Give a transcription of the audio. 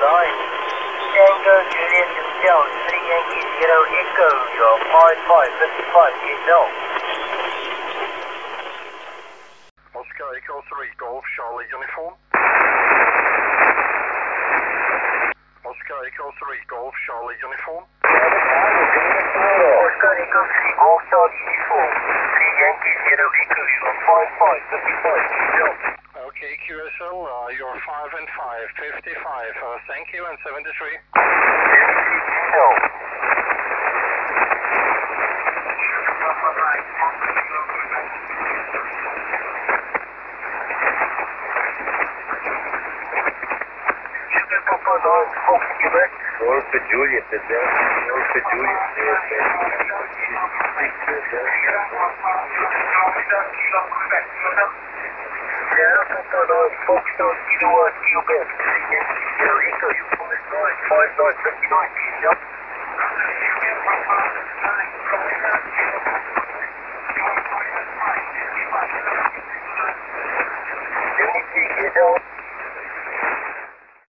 9. Tango Juliet Hotel, 3 Yankee Zero Echo, your 5555 yourself. Oscar Echo 3 Golf Charlie Uniform. Oscar Echo 3 Golf Charlie Uniform. Oscar Echo 3 Golf Charlie Uniform, 3 Yankee Zero Echo, your 5555 yourself. Okay, QSL, you're 5 and 5, 55. Thank you, and 73. North Juliet, the North Juliet, Foxtrot, Kilo 1, Quebec, 3 Yankee Zero Echo, you promised 5959 yourself.